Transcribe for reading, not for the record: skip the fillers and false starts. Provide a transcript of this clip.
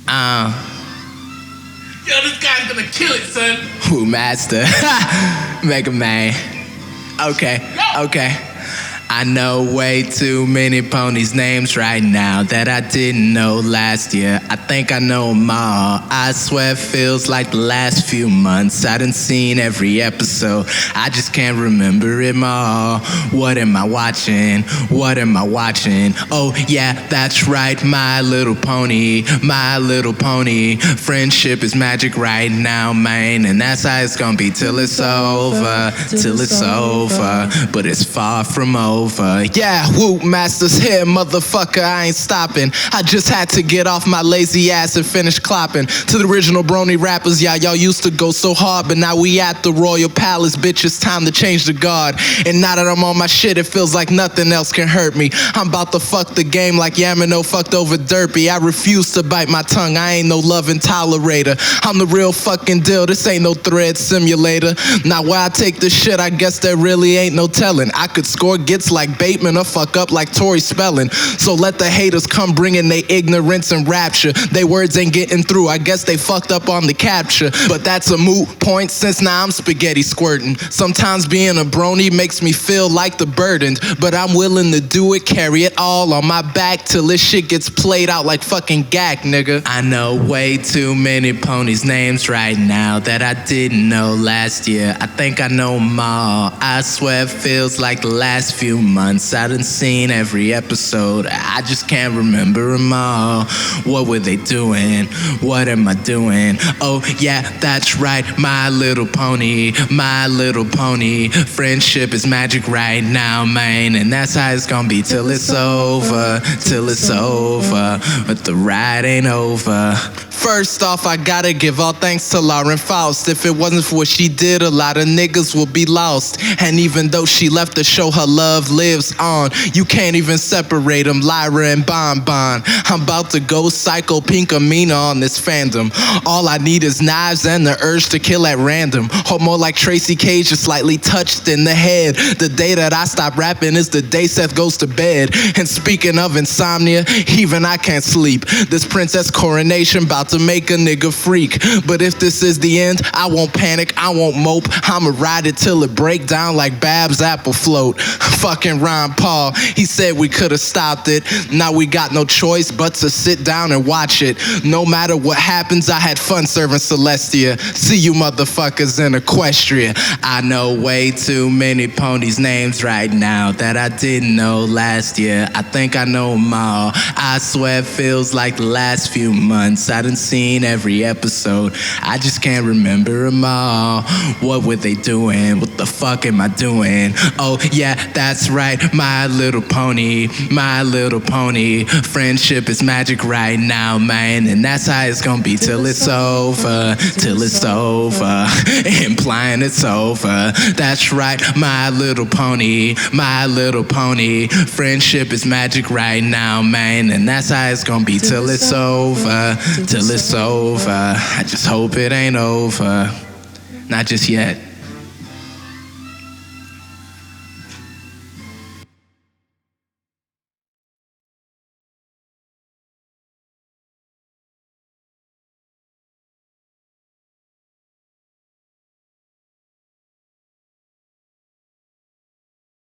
Yo, this guy's gonna kill it, son. Who master? Mega Man. Okay, okay. I know way too many ponies' names right now that I didn't know last year. I think I know them all. I swear it feels like the last few months. I done seen every episode. I just can't remember it all. What am I watching? What am I watching? Oh yeah, that's right, My Little Pony. My Little Pony. Friendship is magic right now, man. And that's how it's gonna be till it's over. Till it's over. But it's far from over. Yeah, Whoop Master's here, motherfucker, I ain't stopping. I just had to get off my lazy ass and finish clopping. To the original brony rappers, yeah, y'all used to go so hard, but now we at the Royal Palace, bitch, it's time to change the guard. And now that I'm on my shit, it feels like nothing else can hurt me. I'm about to fuck the game like Yamino fucked over Derpy. I refuse to bite my tongue, I ain't no loving tolerator. I'm the real fucking deal, this ain't no thread simulator. Now where I take this shit, I guess there really ain't no telling. I could score gets like Bateman or fuck up like Tori Spelling. So let the haters come bringing they ignorance and rapture. They words ain't getting through, I guess they fucked up on the capture. But that's a moot point since now I'm spaghetti squirting. Sometimes being a brony makes me feel like the burdened, but I'm willing to do it, carry it all on my back till this shit gets played out like fucking Gak, nigga. I know way too many ponies' names right now that I didn't know last year. I think I know them all. I swear it feels like the last few months. I done seen every episode. I just can't remember them all. What were they doing? What am I doing? Oh yeah, that's right, My Little Pony. My Little Pony. Friendship is magic right now, man. And that's how it's gonna be till it's over. Till it's over. But the ride ain't over. First off, I gotta give all thanks to Lauren Faust. If it wasn't for what she did, a lot of niggas would be lost. And even though she left the show, her love lives on. You can't even separate them, Lyra and Bon Bon. I'm about to go psycho Pink Amina on this fandom. All I need is knives and the urge to kill at random. Or more like Tracy Cage, just slightly touched in the head. The day that I stop rapping is the day Seth goes to bed. And speaking of insomnia, even I can't sleep. This princess coronation about to make a nigga freak. But if this is the end, I won't panic, I won't mope. I'ma ride it till it break down like Bab's apple float. Fucking Ron Paul, he said we could've stopped it. Now we got no choice but to sit down and watch it. No matter what happens, I had fun serving Celestia. See you motherfuckers in Equestria. I know way too many ponies' names right now that I didn't know last year. I think I know them all. I swear it feels like the last few months. I done seen every episode. I just can't remember them all. What were they doing? What the fuck am I doing? Oh yeah, that's right, My Little Pony. My Little Pony. Friendship is magic right now, man. And that's how it's gonna be till it's over. Till it's over. Implying it's over. That's right, My Little Pony. My Little Pony. Friendship is magic right now, man. And that's how it's gonna be till it's over. Till it's over. I just hope it ain't over. Not just yet.